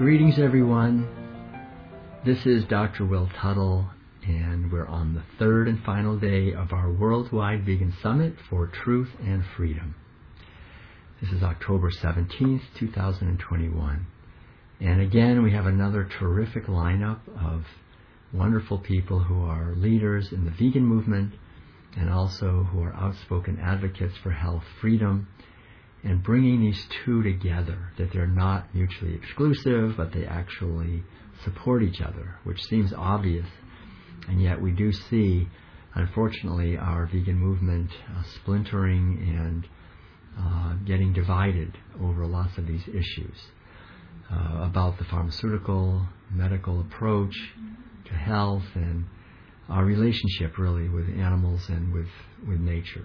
Greetings, everyone. This is Dr. Will Tuttle, and we're on the third and final day of our Worldwide Vegan Summit for Truth and Freedom. This is October 17th, 2021. And again, we have another terrific lineup of wonderful people who are leaders in the vegan movement and also who are outspoken advocates for health, freedom, and bringing these two together, that they're not mutually exclusive, but they actually support each other, which seems obvious. And yet we do see, unfortunately, our vegan movement splintering and getting divided over lots of these issues about the pharmaceutical, medical approach to health and our relationship really with animals and with nature.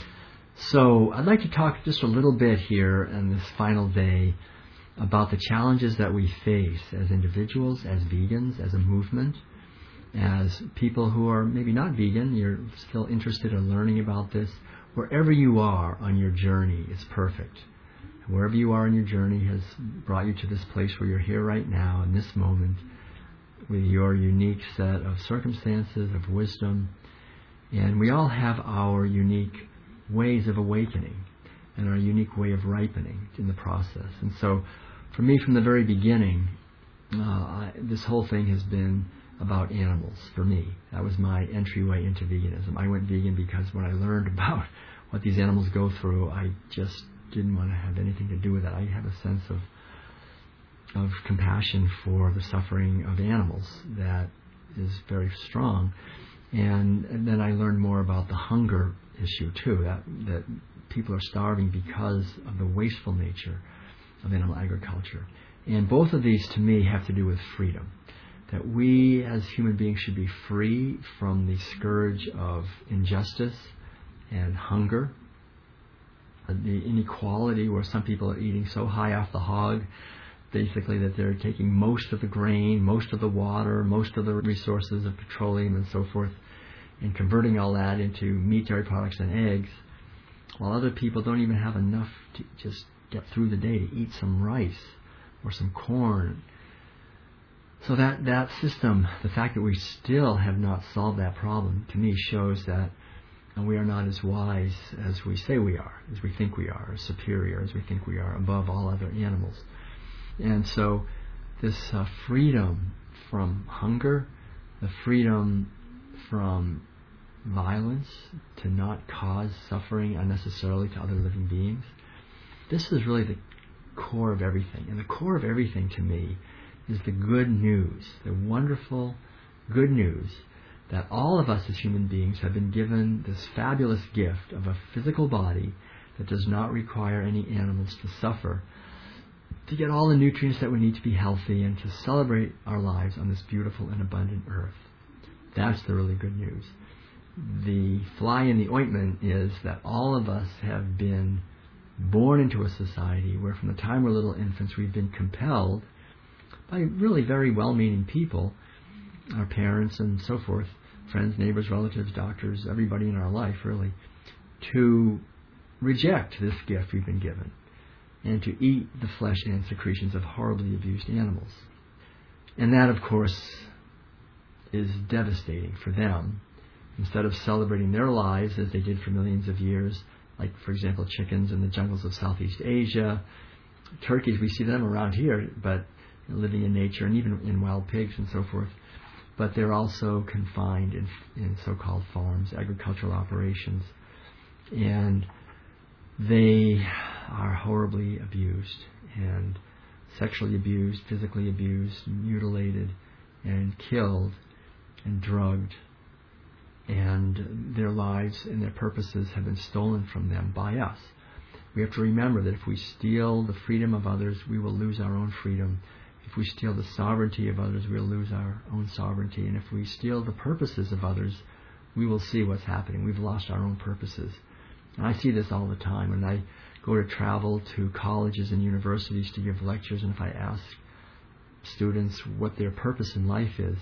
So I'd like to talk just a little bit here on this final day about the challenges that we face as individuals, as vegans, as a movement, as people who are maybe not vegan, you're still interested in learning about this. Wherever you are on your journey is perfect. Wherever you are on your journey has brought you to this place where you're here right now in this moment with your unique set of circumstances, of wisdom. And we all have our unique ways of awakening and our unique way of ripening in the process. And so for me, from the very beginning, this whole thing has been about animals for me. That was my entryway into veganism. I went vegan because when I learned about what these animals go through, I just didn't want to have anything to do with that. I have a sense of compassion for the suffering of animals that is very strong. And then I learned more about the hunger issue too, that people are starving because of the wasteful nature of animal agriculture. And both of these to me have to do with freedom. That we as human beings should be free from the scourge of injustice and hunger, the inequality where some people are eating so high off the hog, basically that they're taking most of the grain, most of the water, most of the resources of petroleum and so forth, and converting all that into meat, dairy products, and eggs, while other people don't even have enough to just get through the day to eat some rice or some corn. So that system, the fact that we still have not solved that problem, to me shows that we are not as wise as we say we are, as we think we are, as superior as we think we are, above all other animals. And so this freedom from hunger, the freedom from violence, to not cause suffering unnecessarily to other living beings, this is really the core of everything. And the core of everything to me is the good news, the wonderful good news that all of us as human beings have been given this fabulous gift of a physical body that does not require any animals to suffer, to get all the nutrients that we need to be healthy and to celebrate our lives on this beautiful and abundant earth. That's the really good news. The fly in the ointment is that all of us have been born into a society where from the time we're little infants we've been compelled by really very well-meaning people, our parents and so forth, friends, neighbors, relatives, doctors, everybody in our life really, to reject this gift we've been given and to eat the flesh and secretions of horribly abused animals. And that, of course, is devastating for them. Instead of celebrating their lives as they did for millions of years, like, for example, chickens in the jungles of Southeast Asia, turkeys, we see them around here, but living in nature, and even in wild pigs and so forth. But they're also confined in so-called farms, agricultural operations. And they are horribly abused and sexually abused, physically abused, mutilated, and killed and drugged. And their lives and their purposes have been stolen from them by us. We have to remember that if we steal the freedom of others, we will lose our own freedom. If we steal the sovereignty of others, we'll lose our own sovereignty. And if we steal the purposes of others, we will see what's happening. We've lost our own purposes. And I see this all the time when I go to travel to colleges and universities to give lectures, and if I ask students what their purpose in life is,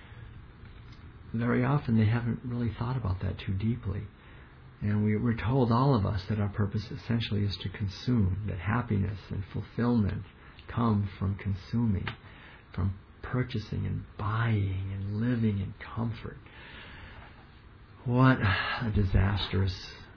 very often they haven't really thought about that too deeply. And we're told, all of us, that our purpose essentially is to consume, that happiness and fulfillment come from consuming, from purchasing and buying and living in comfort. What a disastrous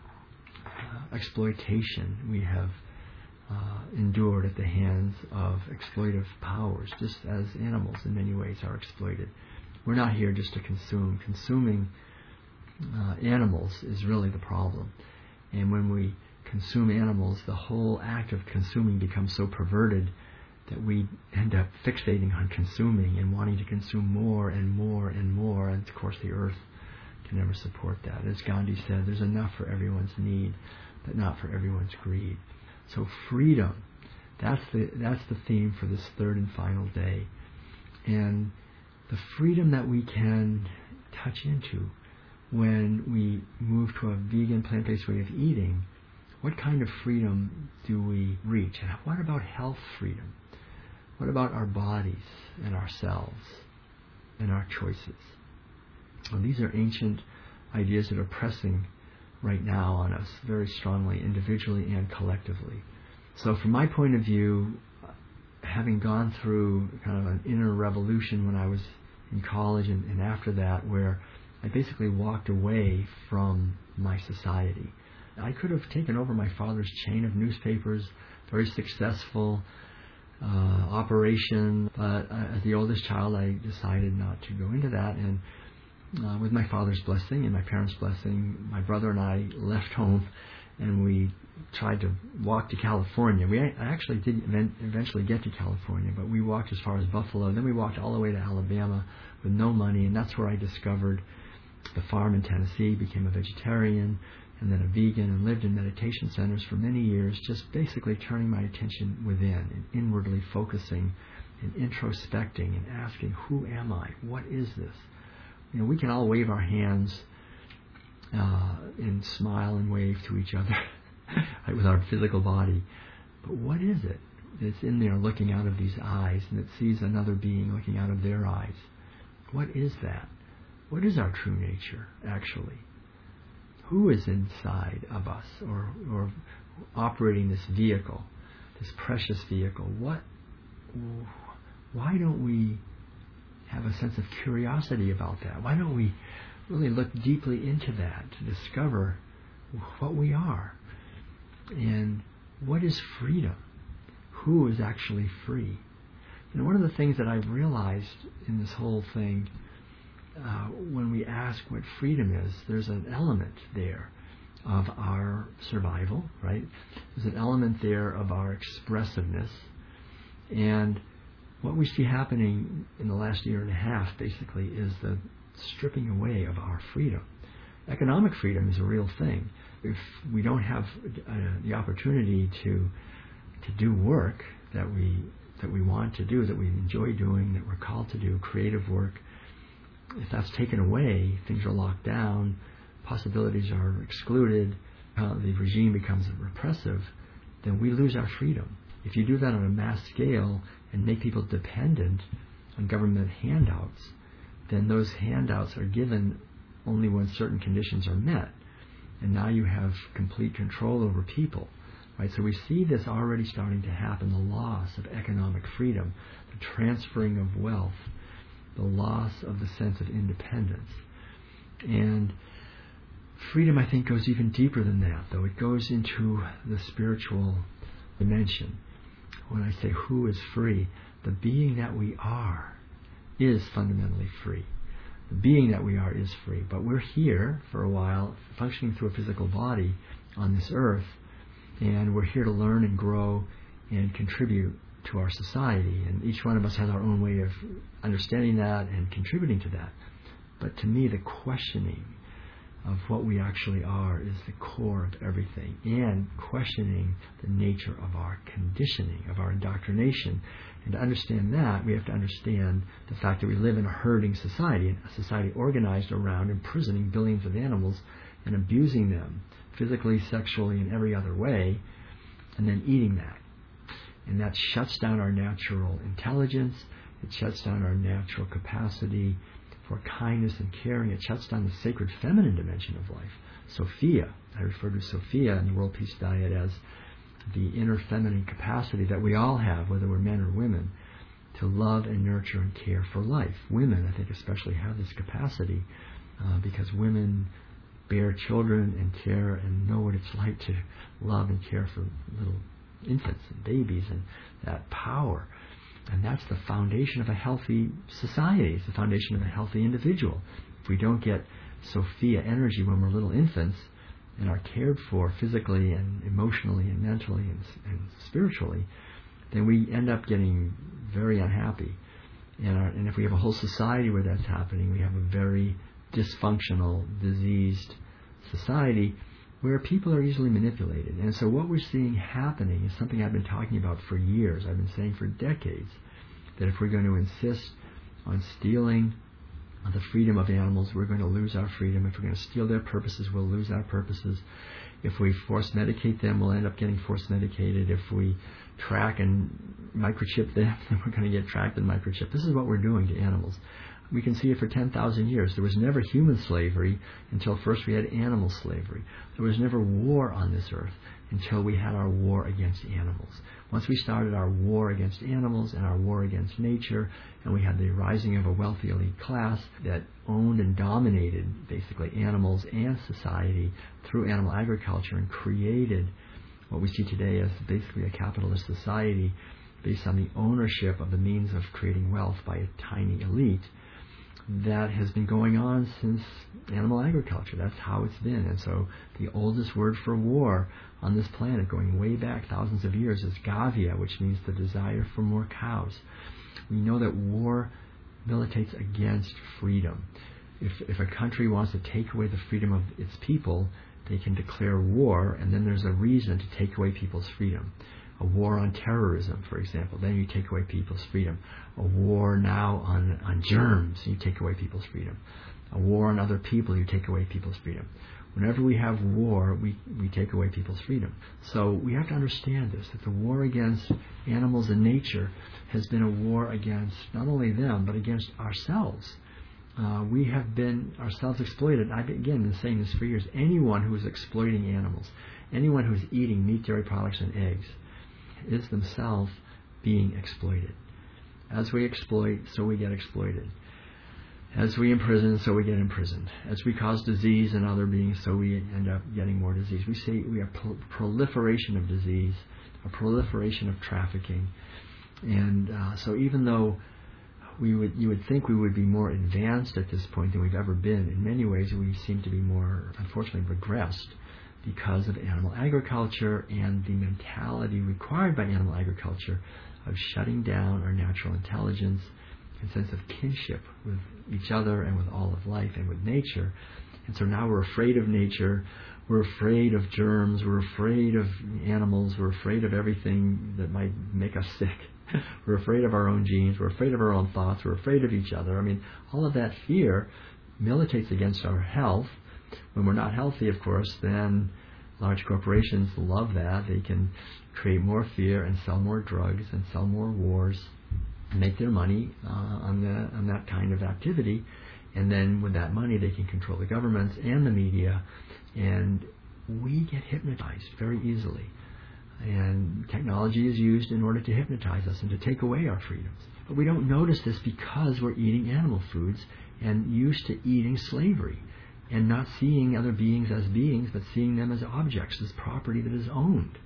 exploitation we have endured at the hands of exploitive powers, just as animals in many ways are exploited. We're not here just to consume. Consuming animals is really the problem. And when we consume animals, the whole act of consuming becomes so perverted that we end up fixating on consuming and wanting to consume more and more and more. And of course the earth can never support that. As Gandhi said, there's enough for everyone's need, but not for everyone's greed. So freedom, that's the theme for this third and final day. And the freedom that we can touch into when we move to a vegan, plant-based way of eating, what kind of freedom do we reach? And what about health freedom? What about our bodies and ourselves and our choices? Well, these are ancient ideas that are pressing right now on us very strongly, individually and collectively. So from my point of view, having gone through kind of an inner revolution when I was in college and after that, where I basically walked away from my society. I could have taken over my father's chain of newspapers, very successful operation, but as the oldest child, I decided not to go into that. And with my father's blessing and my parents' blessing, my brother and I left home and we tried to walk to California. I actually did eventually get to California, but we walked as far as Buffalo. Then we walked all the way to Alabama with no money, and that's where I discovered the farm in Tennessee, became a vegetarian, and then a vegan, and lived in meditation centers for many years, just basically turning my attention within and inwardly focusing and introspecting and asking, who am I? What is this? You know, we can all wave our hands and smile and wave to each other right, with our physical body. But what is it that's in there looking out of these eyes and that sees another being looking out of their eyes? What is that? What is our true nature, actually? Who is inside of us or operating this vehicle, this precious vehicle? Why don't we have a sense of curiosity about that? Why don't we really look deeply into that to discover what we are? And what is freedom? Who is actually free? You know, one of the things that I've realized in this whole thing, when we ask what freedom is, there's an element there of our survival, right? There's an element there of our expressiveness. And what we see happening in the last year and a half, basically, is the stripping away of our freedom. Economic freedom is a real thing. If we don't have the opportunity to do work that we want to do, that we enjoy doing, that we're called to do, creative work, if that's taken away, things are locked down, possibilities are excluded, the regime becomes repressive, then we lose our freedom. If you do that on a mass scale and make people dependent on government handouts, then those handouts are given only when certain conditions are met. And now you have complete control over people. Right? So we see this already starting to happen, the loss of economic freedom, the transferring of wealth, the loss of the sense of independence. And freedom, I think, goes even deeper than that, though. It goes into the spiritual dimension. When I say who is free, the being that we are is fundamentally free. The being that we are is free. But we're here for a while, functioning through a physical body on this earth, and we're here to learn and grow and contribute to our society. And each one of us has our own way of understanding that and contributing to that. But to me, the questioning of what we actually are is the core of everything, and questioning the nature of our conditioning, of our indoctrination. And to understand that, we have to understand the fact that we live in a herding society, a society organized around imprisoning billions of animals and abusing them physically, sexually, and every other way, and then eating that. And that shuts down our natural intelligence. It shuts down our natural capacity for kindness and caring. It shuts down the sacred feminine dimension of life. Sophia, I refer to Sophia in the World Peace Diet as the inner feminine capacity that we all have, whether we're men or women, to love and nurture and care for life. Women, I think, especially have this capacity because women bear children and care and know what it's like to love and care for little infants and babies, and that power. And that's the foundation of a healthy society. It's the foundation of a healthy individual. If we don't get Sophia energy when we're little infants and are cared for physically and emotionally and mentally and spiritually, then we end up getting very unhappy. And if we have a whole society where that's happening, we have a very dysfunctional, diseased society where people are easily manipulated. And so what we're seeing happening is something I've been talking about for years. I've been saying for decades that if we're going to insist on stealing the freedom of animals, we're going to lose our freedom. If we're going to steal their purposes, we'll lose our purposes. If we force medicate them, we'll end up getting force medicated. If we track and microchip them, then we're going to get tracked and microchipped. This is what we're doing to animals. We can see it for 10,000 years. There was never human slavery until first we had animal slavery. There was never war on this earth until we had our war against animals. Once we started our war against animals and our war against nature, and we had the rising of a wealthy elite class that owned and dominated basically animals and society through animal agriculture and created what we see today as basically a capitalist society based on the ownership of the means of creating wealth by a tiny elite, that has been going on since animal agriculture. That's how it's been. And so the oldest word for war on this planet, going way back thousands of years, is gavia, which means the desire for more cows. We know that war militates against freedom. If a country wants to take away the freedom of its people, they can declare war, and then there's a reason to take away people's freedom. A war on terrorism, for example, then you take away people's freedom. A war now on germs, you take away people's freedom. A war on other people, you take away people's freedom. Whenever we have war, we take away people's freedom. So we have to understand this, that the war against animals and nature has been a war against not only them, but against ourselves. We have been ourselves exploited. I've again been saying this for years. Anyone who is exploiting animals, anyone who is eating meat, dairy products, and eggs, is themselves being exploited. As we exploit, so we get exploited. As we imprison, so we get imprisoned. As we cause disease in other beings, so we end up getting more disease. We say we have proliferation of disease, a proliferation of trafficking. And so even though you would think we would be more advanced at this point than we've ever been, in many ways we seem to be more, unfortunately, regressed because of animal agriculture and the mentality required by animal agriculture of shutting down our natural intelligence and sense of kinship with each other and with all of life and with nature. And so now we're afraid of nature, we're afraid of germs, we're afraid of animals, we're afraid of everything that might make us sick. We're afraid of our own genes, we're afraid of our own thoughts, we're afraid of each other. I mean, all of that fear militates against our health. When we're not healthy, of course, then large corporations love that. They can create more fear and sell more drugs and sell more wars and make their money on that kind of activity. And then with that money, they can control the governments and the media. And we get hypnotized very easily. And technology is used in order to hypnotize us and to take away our freedoms. But we don't notice this because we're eating animal foods and used to eating slavery and not seeing other beings as beings, but seeing them as objects, as property that is owned.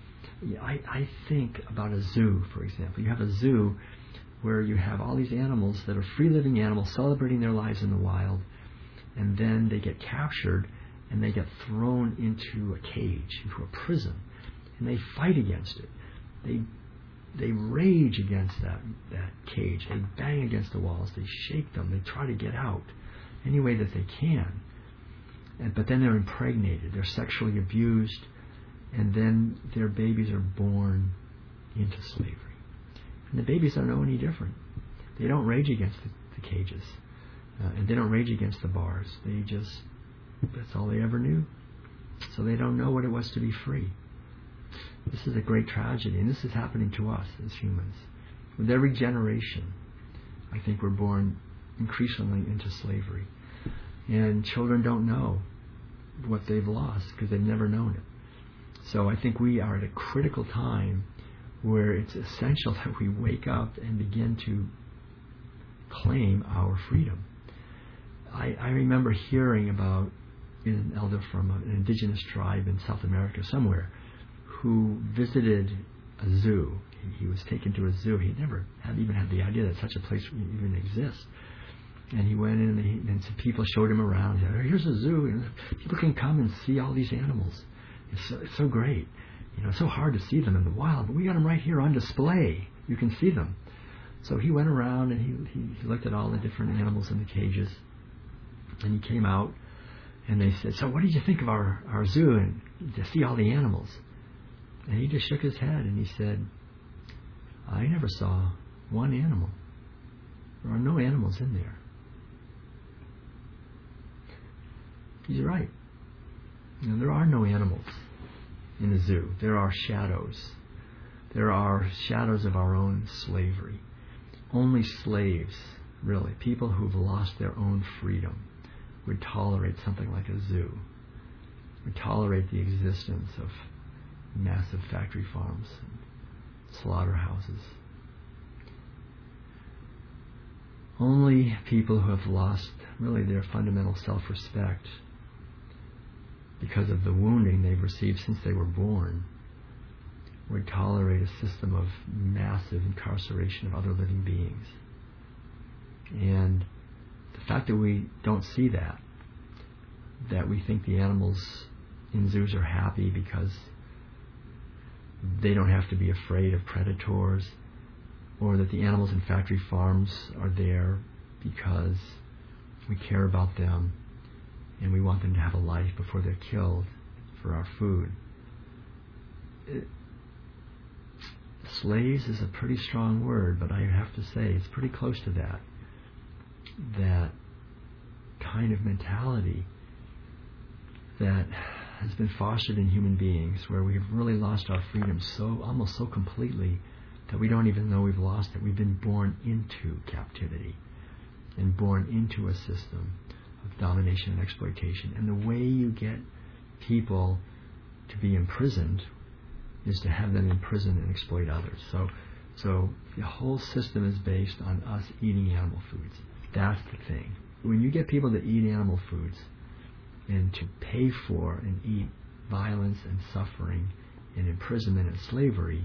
I think about a zoo, for example. You have a zoo where you have all these animals that are free-living animals celebrating their lives in the wild, and then they get captured and they get thrown into a cage, into a prison, and they fight against it. They rage against that cage. They bang against the walls. They shake them. They try to get out any way that they can. But then they're impregnated. They're sexually abused. And then their babies are born into slavery. And the babies don't know any different. They don't rage against the cages. And they don't rage against the bars. That's all they ever knew. So they don't know what it was to be free. This is a great tragedy, and this is happening to us as humans. With every generation, I think we're born increasingly into slavery. And children don't know what they've lost because they've never known it. So I think we are at a critical time where it's essential that we wake up and begin to claim our freedom. I remember hearing about an elder from an indigenous tribe in South America somewhere who visited a zoo. He was taken to a zoo. He never even had the idea that such a place even exists. And he went in and some people showed him around. He said, here's a zoo. And people can come and see all these animals. It's so great. It's so hard to see them in the wild, but we got them right here on display. You can see them. So he went around and he looked at all the different animals in the cages. And he came out and they said, so what did you think of our zoo and to see all the animals? And he just shook his head and he said, I never saw one animal. There are no animals in there. He's right. There are no animals in the zoo. There are shadows. There are shadows of our own slavery. Only slaves, really, people who've lost their own freedom, would tolerate something like a zoo, would tolerate the existence of massive factory farms and slaughterhouses. Only people who have lost really their fundamental self-respect because of the wounding they've received since they were born would tolerate a system of massive incarceration of other living beings. And the fact that we don't see that we think the animals in zoos are happy because they don't have to be afraid of predators, or that the animals in factory farms are there because we care about them and we want them to have a life before they're killed for our food. Slaves is a pretty strong word, but I have to say it's pretty close to that. That kind of mentality that has been fostered in human beings, where we've really lost our freedom almost so completely that we don't even know we've lost it. We've been born into captivity and born into a system of domination and exploitation. And the way you get people to be imprisoned is to have them imprison and exploit others. So the whole system is based on us eating animal foods. That's the thing. When you get people to eat animal foods and to pay for and eat violence and suffering and imprisonment and slavery,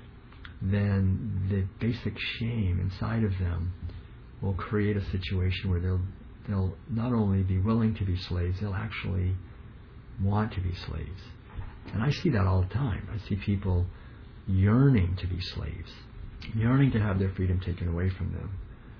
then the basic shame inside of them will create a situation where they'll not only be willing to be slaves, they'll actually want to be slaves. And I see that all the time. I see people yearning to be slaves, yearning to have their freedom taken away from them.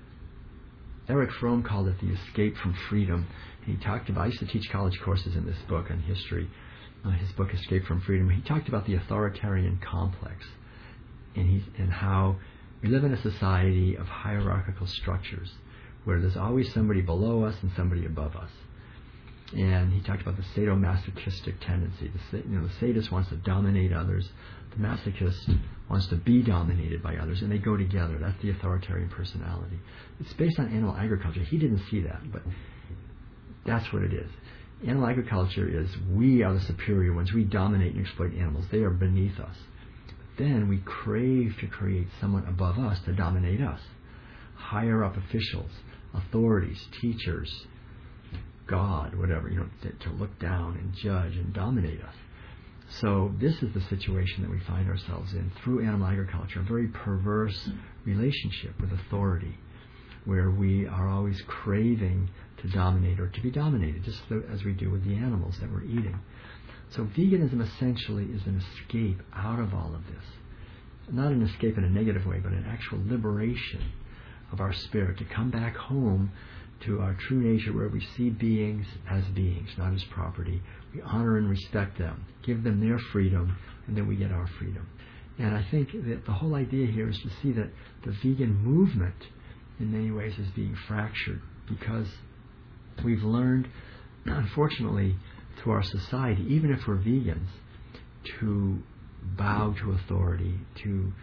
Erich Fromm called it the escape from freedom. He talked about, I used to teach college courses in this book on history, his book Escape from Freedom. He talked about the authoritarian complex and how we live in a society of hierarchical structures where there's always somebody below us and somebody above us. And he talked about the sadomasochistic tendency. The sadist wants to dominate others. The masochist wants to be dominated by others, and they go together. That's the authoritarian personality. It's based on animal agriculture. He didn't see that, but that's what it is. Animal agriculture is we are the superior ones. We dominate and exploit animals. They are beneath us. But then we crave to create someone above us to dominate us. Higher up officials, authorities, teachers, God, whatever, to look down and judge and dominate us. So this is the situation that we find ourselves in through animal agriculture, a very perverse relationship with authority, where we are always craving to dominate or to be dominated, just as we do with the animals that we're eating. So veganism essentially is an escape out of all of this. Not an escape in a negative way, but an actual liberation of our spirit to come back home to our true nature, where we see beings as beings, not as property. We honor and respect them, give them their freedom, and then we get our freedom. And I think that the whole idea here is to see that the vegan movement in many ways is being fractured, because we've learned, unfortunately, through our society, even if we're vegans, to bow to authority, to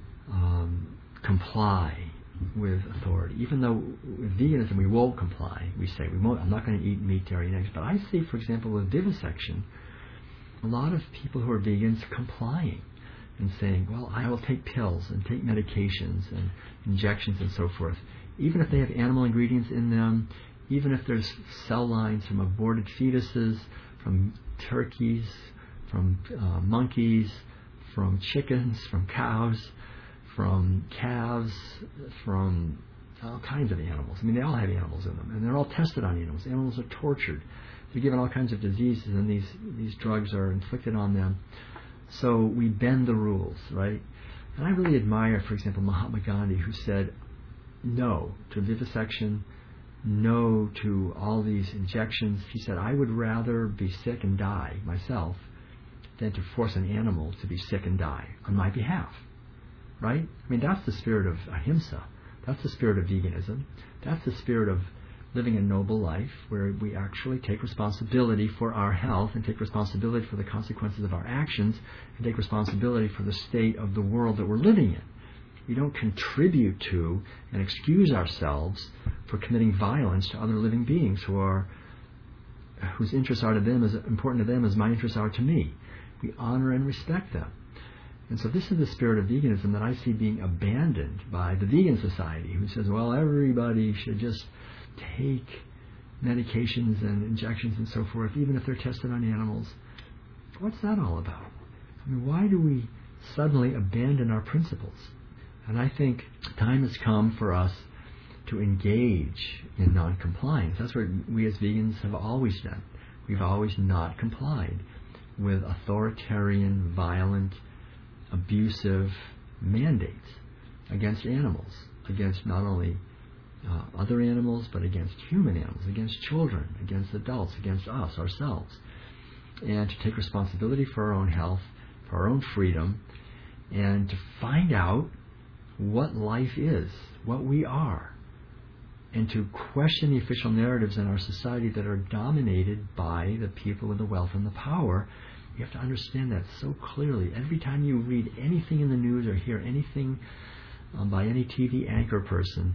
comply with authority. Even though with veganism we won't comply, we say I'm not going to eat meat, dairy, and eggs. But I see, for example, with vivisection, a lot of people who are vegans complying and saying, well, I will take pills and take medications and injections and so forth, even if they have animal ingredients in them, even if there's cell lines from aborted fetuses, from turkeys, from monkeys, from chickens, from cows, from calves, from all kinds of animals. I mean, they all have animals in them, and they're all tested on animals. Animals are tortured. They're given all kinds of diseases, and these drugs are inflicted on them. So we bend the rules, right? And I really admire, for example, Mahatma Gandhi, who said no to vivisection, no to all these injections. He said, I would rather be sick and die myself than to force an animal to be sick and die on my behalf, right? I mean, that's the spirit of ahimsa. That's the spirit of veganism. That's the spirit of living a noble life where we actually take responsibility for our health and take responsibility for the consequences of our actions and take responsibility for the state of the world that we're living in. We don't contribute to and excuse ourselves for committing violence to other living beings whose interests are to them as important to them as my interests are to me. We honor and respect them. And so this is the spirit of veganism that I see being abandoned by the vegan society, who says, well, everybody should just take medications and injections and so forth, even if they're tested on animals. What's that all about? I mean, why do we suddenly abandon our principles? And I think time has come for us to engage in non-compliance. That's what we as vegans have always done. We've always not complied with authoritarian, violent, abusive mandates against animals, against not only other animals, but against human animals, against children, against adults, against us, ourselves. And to take responsibility for our own health, for our own freedom, and to find out what life is, what we are, and to question the official narratives in our society that are dominated by the people with the wealth and the power. You have to understand that so clearly. Every time you read anything in the news or hear anything by any TV anchor person,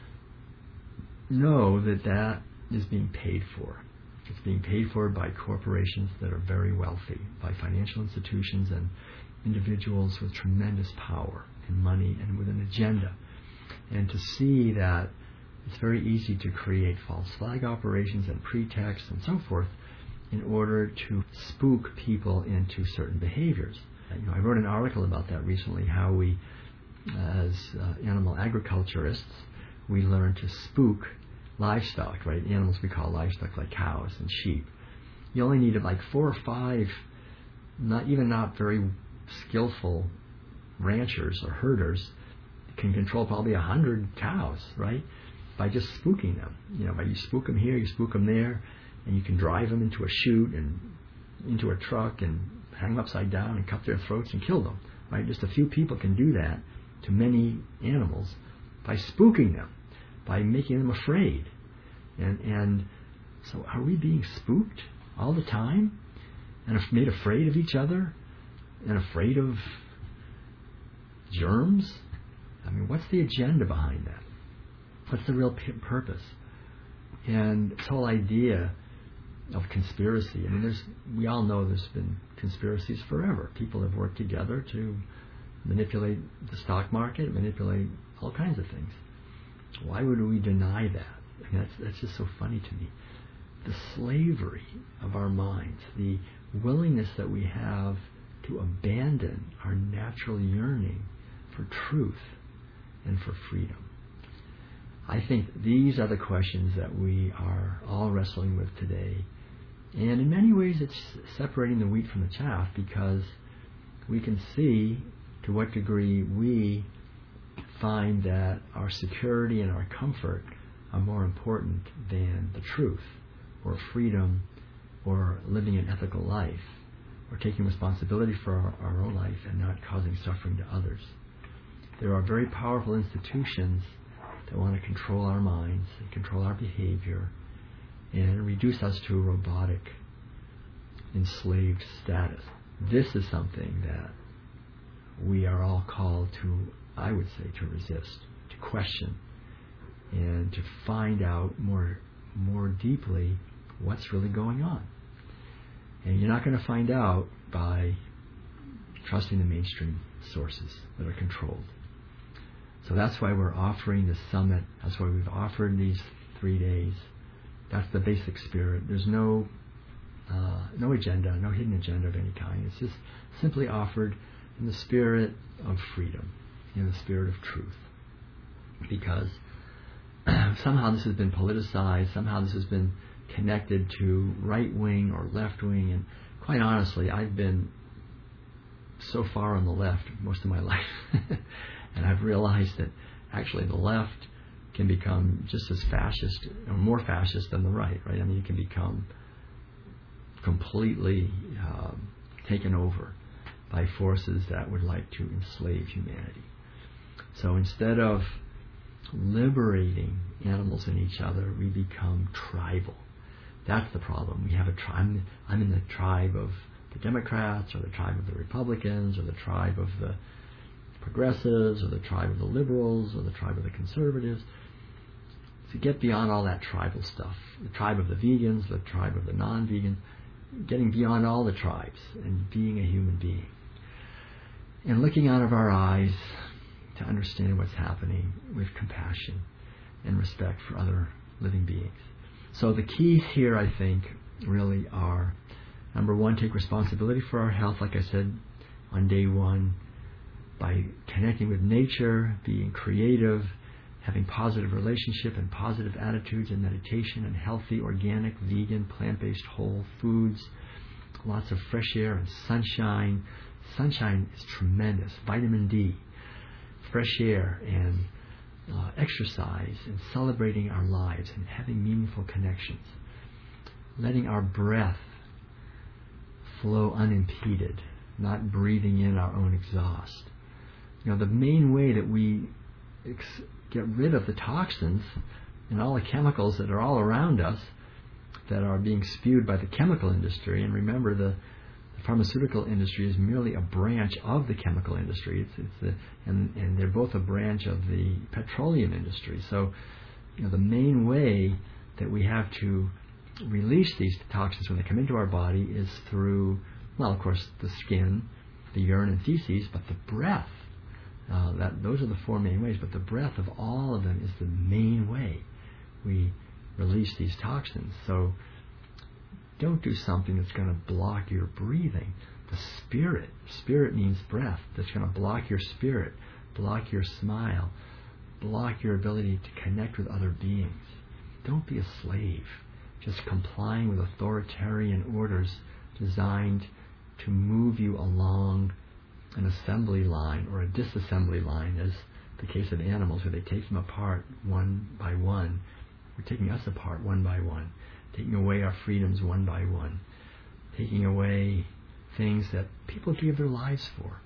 know that that is being paid for. It's being paid for by corporations that are very wealthy, by financial institutions and individuals with tremendous power and money and with an agenda. And to see that it's very easy to create false flag operations and pretexts and so forth in order to spook people into certain behaviors. I wrote an article about that recently, how we, as animal agriculturists, we learn to spook livestock, right? Animals we call livestock, like cows and sheep. You only need like 4 or 5, not very skillful ranchers or herders can control probably 100 cows, right? By just spooking them. By you spook them here, you spook them there, and you can drive them into a chute and into a truck and hang them upside down and cut their throats and kill them, right? Just a few people can do that to many animals by spooking them, by making them afraid. And so are we being spooked all the time and made afraid of each other and afraid of germs? I mean, what's the agenda behind that? What's the real purpose? And this whole idea of conspiracy, I mean, we all know there's been conspiracies forever. People have worked together to manipulate the stock market, manipulate all kinds of things. Why would we deny that? I mean, that's just so funny to me. The slavery of our minds, the willingness that we have to abandon our natural yearning for truth and for freedom. I think these are the questions that we are all wrestling with today. And in many ways it's separating the wheat from the chaff, because we can see to what degree we find that our security and our comfort are more important than the truth or freedom or living an ethical life or taking responsibility for our own life and not causing suffering to others. There are very powerful institutions that want to control our minds and control our behavior and reduce us to a robotic, enslaved status. This is something that we are all called to, I would say, to resist, to question, and to find out more deeply what's really going on. And you're not going to find out by trusting the mainstream sources that are controlled. So that's why we're offering this summit. That's why we've offered these 3 days. That's the basic spirit. There's no agenda, no hidden agenda of any kind. It's just simply offered in the spirit of freedom, in the spirit of truth. Because somehow this has been politicized, somehow this has been connected to right-wing or left-wing, and quite honestly, I've been so far on the left most of my life, and I've realized that actually the left can become just as fascist, or more fascist than the right? I mean, you can become completely taken over by forces that would like to enslave humanity. So instead of liberating animals and each other, we become tribal. That's the problem. We have a tribe. I'm in the tribe of the Democrats, or the tribe of the Republicans, or the tribe of the progressives, or the tribe of the liberals, or the tribe of the conservatives. To get beyond all that tribal stuff, the tribe of the vegans, the tribe of the non-vegans, getting beyond all the tribes and being a human being. And looking out of our eyes to understand what's happening with compassion and respect for other living beings. So the keys here, I think, really are, number one, take responsibility for our health, like I said on day one, by connecting with nature, being creative, having positive relationship and positive attitudes and meditation and healthy, organic, vegan, plant-based whole foods, lots of fresh air and sunshine. Sunshine is tremendous. Vitamin D, fresh air, and exercise, and celebrating our lives and having meaningful connections. Letting our breath flow unimpeded, not breathing in our own exhaust. The main way that we get rid of the toxins and all the chemicals that are all around us that are being spewed by the chemical industry, and remember the pharmaceutical industry is merely a branch of the chemical industry. And they're both a branch of the petroleum industry. So, the main way that we have to release these toxins when they come into our body is through, well, of course, the skin, the urine and feces, but the breath. Those are the four main ways, but the breath of all of them is the main way we release these toxins. So don't do something that's going to block your breathing. The spirit means breath, that's going to block your spirit, block your smile, block your ability to connect with other beings. Don't be a slave, just complying with authoritarian orders designed to move you along an assembly line or a disassembly line, as the case of animals, where they take them apart one by one. We're taking us apart one by one, taking away our freedoms one by one, taking away things that people give their lives for.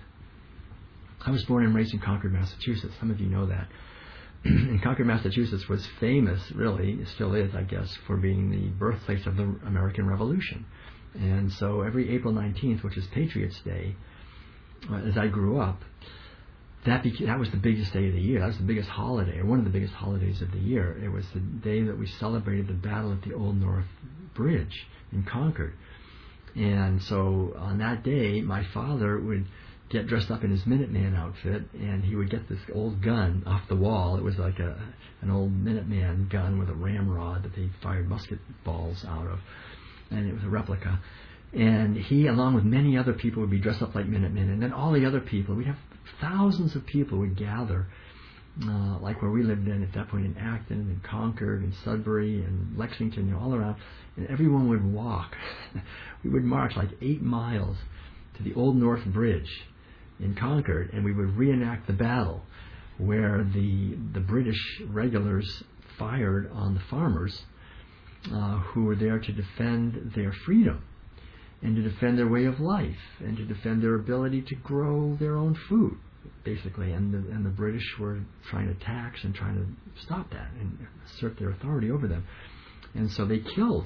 I was born and raised in Concord, Massachusetts. Some of you know that. And Concord, Massachusetts was famous, really, it still is, I guess, for being the birthplace of the American Revolution. And so every April 19th, which is Patriots' Day, as I grew up, that was the biggest day of the year. That was the biggest holiday, or one of the biggest holidays of the year. It was the day that we celebrated the battle at the Old North Bridge in Concord. And so on that day, my father would get dressed up in his Minuteman outfit, and he would get this old gun off the wall. It was like an old Minuteman gun with a ramrod that they fired musket balls out of, and it was a replica. And he, along with many other people, would be dressed up like Minutemen. And then all the other people, we'd have thousands of people would gather, like where we lived in at that point, in Acton and Concord and Sudbury and Lexington, all around. And everyone would walk. We would march like 8 miles to the Old North Bridge in Concord, and we would reenact the battle where the British regulars fired on the farmers who were there to defend their freedom, and to defend their way of life, and to defend their ability to grow their own food, basically. And the British were trying to tax and trying to stop that and assert their authority over them. And so they killed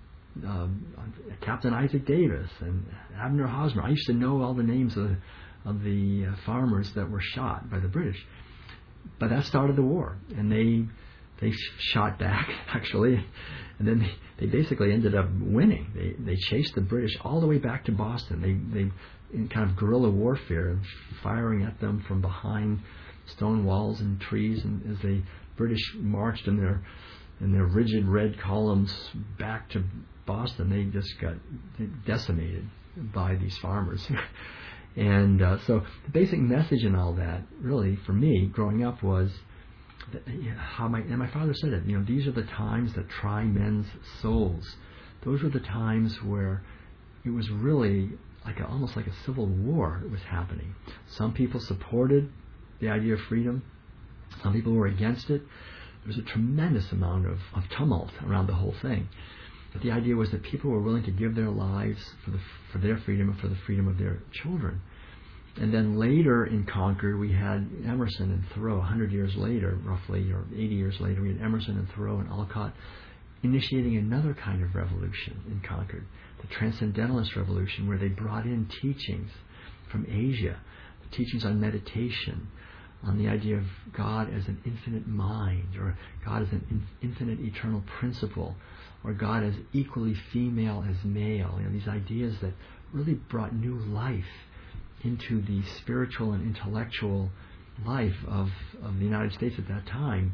Captain Isaac Davis and Abner Hosmer. I used to know all the names of the farmers that were shot by the British. But that started the war, and they shot back, actually, And then they basically ended up winning. They chased the British all the way back to Boston. They in kind of guerrilla warfare, firing at them from behind stone walls and trees, and as the British marched in their rigid red columns back to Boston, they just got decimated by these farmers. And so the basic message in all that, really, for me, growing up, was that, how my father said it, these are the times that try men's souls. Those were the times where it was really almost like a civil war that was happening. Some people supported the idea of freedom. Some people were against it. There was a tremendous amount of tumult around the whole thing. But the idea was that people were willing to give their lives for their freedom and for the freedom of their children. And then later in Concord, we had Emerson and Thoreau. 100 years later, roughly, or 80 years later, we had Emerson and Thoreau and Alcott initiating another kind of revolution in Concord, the Transcendentalist Revolution, where they brought in teachings from Asia, the teachings on meditation, on the idea of God as an infinite mind, or God as an infinite eternal principle, or God as equally female as male. These ideas that really brought new life into the spiritual and intellectual life of the United States at that time.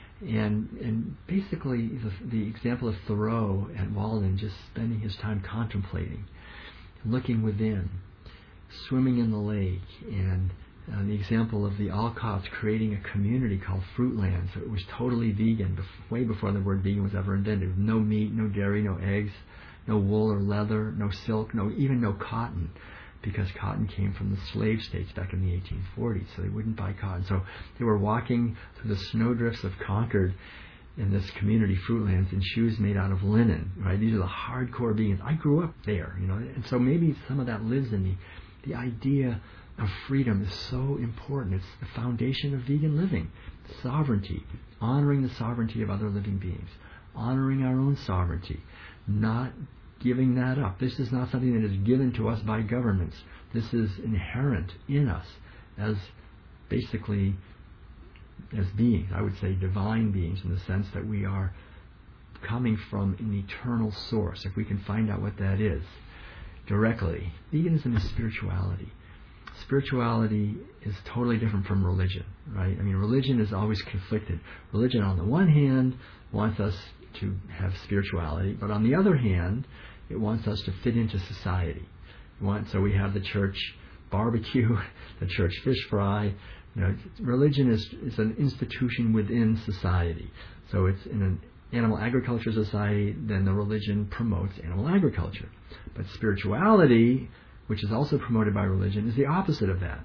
And basically the example of Thoreau at Walden, just spending his time contemplating, looking within, swimming in the lake, and the example of the Alcotts creating a community called Fruitlands. It was totally vegan, way before the word vegan was ever invented. No meat, no dairy, no eggs, no wool or leather, no silk, even no cotton, because cotton came from the slave states back in the 1840s, so they wouldn't buy cotton. So they were walking through the snowdrifts of Concord in this community, Fruitlands, in shoes made out of linen. Right? These are the hardcore vegans. I grew up there, and so maybe some of that lives in me. The idea of freedom is so important. It's the foundation of vegan living. Sovereignty, honoring the sovereignty of other living beings, honoring our own sovereignty, not giving that up. This is not something that is given to us by governments. This is inherent in us as basically as beings. I would say divine beings, in the sense that we are coming from an eternal source, if we can find out what that is directly. Veganism is spirituality. Spirituality is totally different from religion, right? Religion is always conflicted. Religion, on the one hand, wants us to have spirituality, but on the other hand, it wants us to fit into society. So we have the church barbecue, the church fish fry. Religion is an institution within society. So it's in an animal agriculture society, then the religion promotes animal agriculture. But spirituality, which is also promoted by religion, is the opposite of that.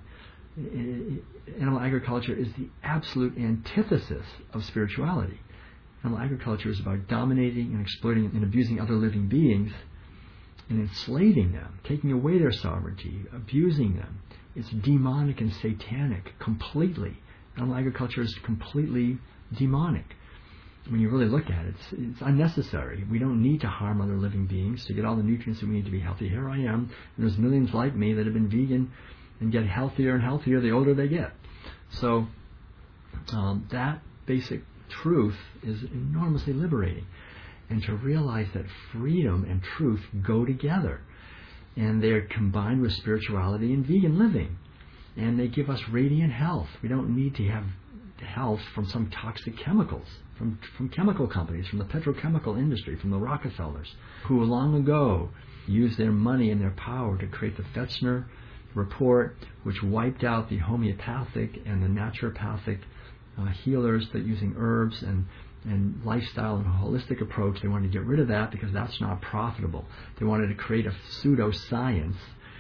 Animal agriculture is the absolute antithesis of spirituality. Animal agriculture is about dominating and exploiting and abusing other living beings and enslaving them, taking away their sovereignty, abusing them. It's demonic and satanic completely. Animal agriculture is completely demonic. When you really look at it, it's unnecessary. We don't need to harm other living beings to get all the nutrients that we need to be healthy. Here I am, and there's millions like me that have been vegan and get healthier and healthier the older they get. So that basic truth is enormously liberating. And to realize that freedom and truth go together, and they're combined with spirituality and vegan living, and they give us radiant health. We don't need to have health from some toxic chemicals, from chemical companies, from the petrochemical industry, from the Rockefellers, who long ago used their money and their power to create the Fechner report, which wiped out the homeopathic and the naturopathic healers that using herbs and lifestyle and a holistic approach. They wanted to get rid of that because that's not profitable. They wanted to create a pseudoscience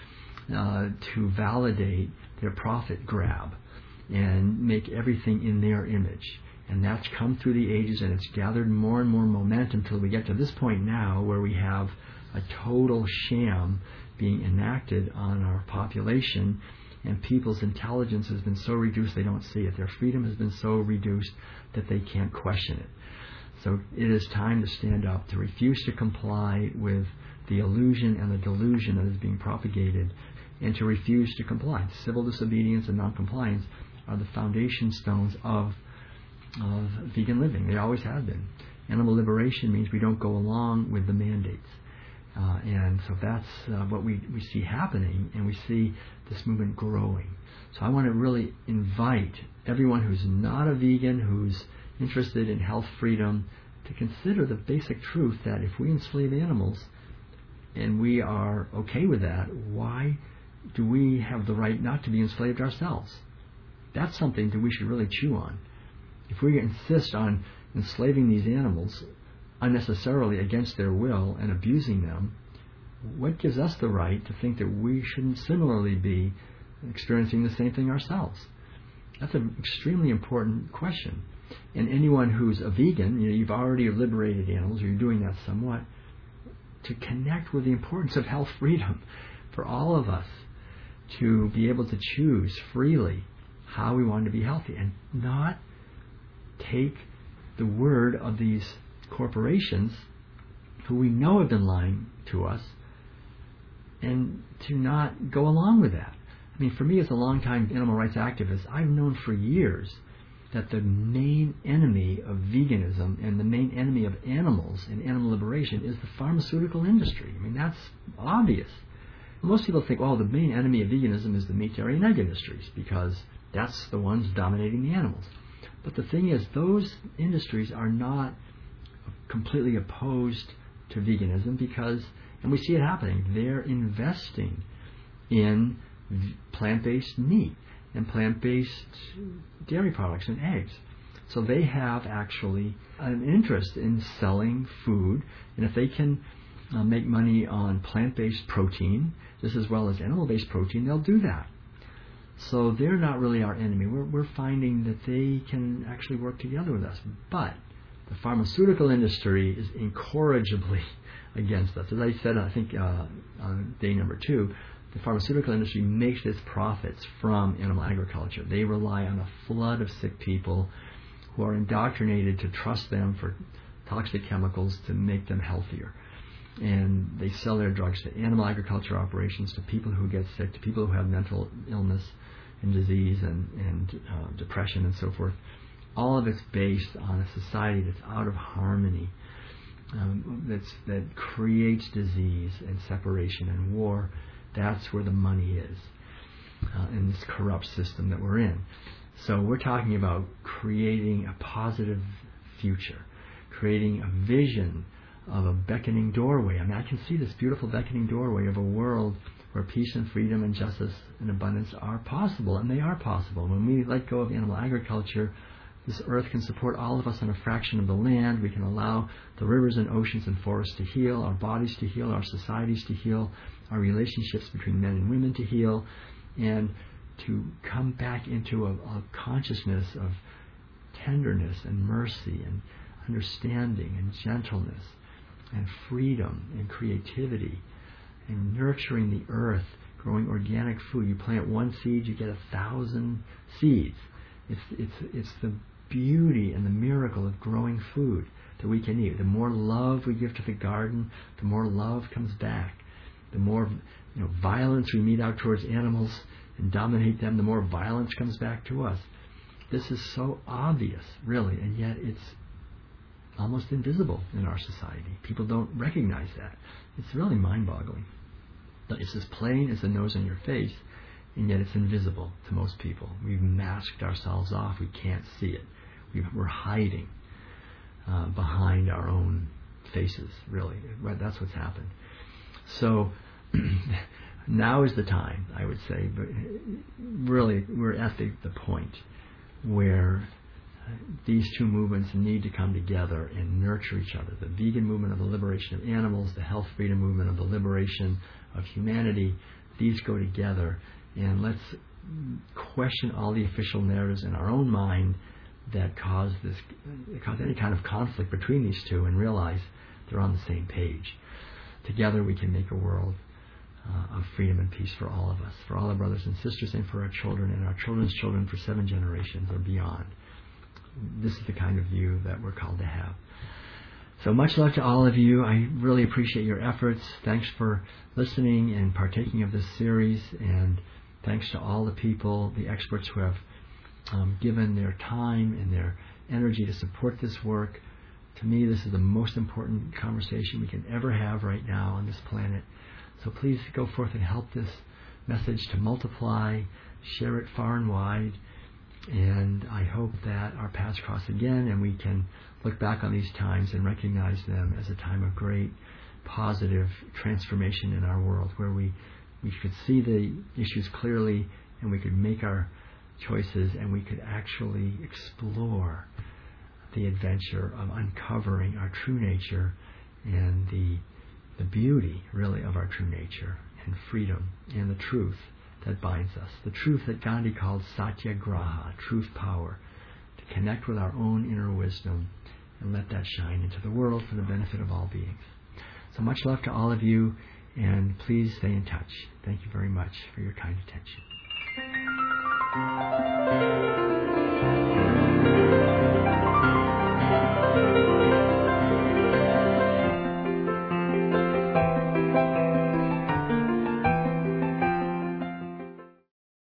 to validate their profit grab and make everything in their image. And that's come through the ages, and it's gathered more and more momentum until we get to this point now where we have a total sham being enacted on our population, and people's intelligence has been so reduced they don't see it. Their freedom has been so reduced that they can't question it. So it is time to stand up, to refuse to comply with the illusion and the delusion that is being propagated, and to refuse to comply. Civil disobedience and noncompliance are the foundation stones of vegan living. They always have been. Animal liberation means we don't go along with the mandates. And so that's what we see happening, and we see this movement growing. So I want to really invite everyone who's not a vegan, who's interested in health freedom, to consider the basic truth that if we enslave animals and we are okay with that, why do we have the right not to be enslaved ourselves? That's something that we should really chew on. If we insist on enslaving these animals unnecessarily against their will and abusing them, what gives us the right to think that we shouldn't similarly be experiencing the same thing ourselves? That's an extremely important question. And anyone who's a vegan, you've already liberated animals, or you're doing that somewhat, to connect with the importance of health freedom for all of us to be able to choose freely how we want to be healthy and not take the word of these corporations who we know have been lying to us, and to not go along with that. I mean, for me as a longtime animal rights activist, I've known for years that the main enemy of veganism and the main enemy of animals and animal liberation is the pharmaceutical industry. I mean, that's obvious. Most people think, the main enemy of veganism is the meat, dairy, and egg industries because that's the ones dominating the animals. But the thing is, those industries are not completely opposed to veganism because, and we see it happening, they're investing in plant-based meat and plant-based dairy products and eggs. So they have actually an interest in selling food, and if they can make money on plant-based protein just as well as animal-based protein, they'll do that. So they're not really our enemy. We're finding that they can actually work together with us. But the pharmaceutical industry is incorrigibly against us. As I said, I think on day number 2, the pharmaceutical industry makes its profits from animal agriculture. They rely on a flood of sick people who are indoctrinated to trust them for toxic chemicals to make them healthier. And they sell their drugs to animal agriculture operations, to people who get sick, to people who have mental illness and disease and depression and so forth. All of it's based on a society that's out of harmony, that creates disease and separation and war. That's where the money is in this corrupt system that we're in. So we're talking about creating a positive future, creating a vision of a beckoning doorway. I mean, I can see this beautiful beckoning doorway of a world where peace and freedom and justice and abundance are possible, and they are possible. When we let go of animal agriculture, this earth can support all of us on a fraction of the land. We can allow the rivers and oceans and forests to heal, our bodies to heal, our societies to heal, our relationships between men and women to heal, and to come back into a consciousness of tenderness and mercy and understanding and gentleness and freedom and creativity and nurturing the earth, growing organic food. You plant one seed, you get 1,000 seeds. It's the beauty and the miracle of growing food that we can eat. The more love we give to the garden, the more love comes back. The more violence we mete out towards animals and dominate them, the more violence comes back to us. This is so obvious, really, and yet it's almost invisible in our society. People don't recognize that. It's really mind-boggling. It's as plain as the nose on your face, and yet it's invisible to most people. We've masked ourselves off. We can't see it. We're hiding behind our own faces, really. That's what's happened. So now is the time, I would say. But really, we're at the point where these two movements need to come together and nurture each other. The vegan movement of the liberation of animals, the health freedom movement of the liberation of humanity, these go together. And let's question all the official narratives in our own mind that cause any kind of conflict between these two, and realize they're on the same page. Together we can make a world of freedom and peace for all of us, for all our brothers and sisters, and for our children and our children's children for 7 generations or beyond. This is the kind of view that we're called to have. So much love to all of you. I really appreciate your efforts. Thanks for listening and partaking of this series, and thanks to all the people, the experts who have given their time and their energy to support this work. To me, this is the most important conversation we can ever have right now on this planet. So please go forth and help this message to multiply, share it far and wide, and I hope that our paths cross again and we can look back on these times and recognize them as a time of great positive transformation in our world, where we could see the issues clearly and we could make our choices and we could actually explore the adventure of uncovering our true nature and the beauty, really, of our true nature and freedom and the truth that binds us. The truth that Gandhi called satyagraha, truth power, to connect with our own inner wisdom and let that shine into the world for the benefit of all beings. So much love to all of you, and please stay in touch. Thank you very much for your kind attention.